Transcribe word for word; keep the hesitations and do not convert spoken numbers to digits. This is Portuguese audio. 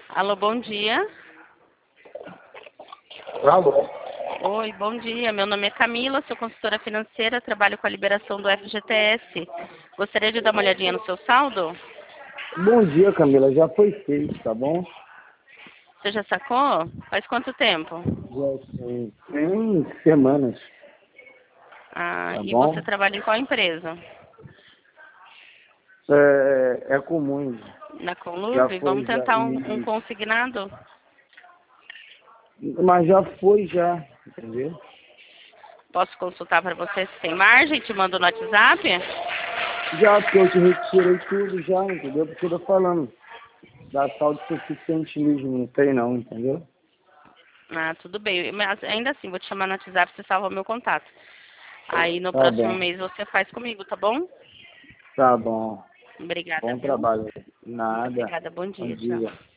Alô, bom dia. Alô? Oi, bom dia. Meu nome é Camila, sou consultora financeira, trabalho com a liberação do F G T S. Gostaria de dar uma olhadinha no seu saldo? Bom dia, Camila. Já foi feito, tá bom? Você já sacou? Faz quanto tempo? Já tem, tem semanas, Ah, tá e você bom? trabalha em qual empresa? É, é comum. Na Já Conlurb? foi, Vamos já. tentar um, um E, consignado? mas já foi, já. Entendeu? Posso consultar para você se tem margem? Te mando no WhatsApp? Já que eu te retirei tudo já, entendeu? Porque eu tô falando. Da saldo suficiente mesmo, não tem não, entendeu? Ah, tudo bem. Mas ainda assim, vou te chamar no WhatsApp, você salva meu contato. Aí no Tá próximo bom. mês você faz comigo, tá bom? Tá bom. Obrigada, Bom viu? trabalho. Nada. Obrigada, bom Bom dia, tchau. dia.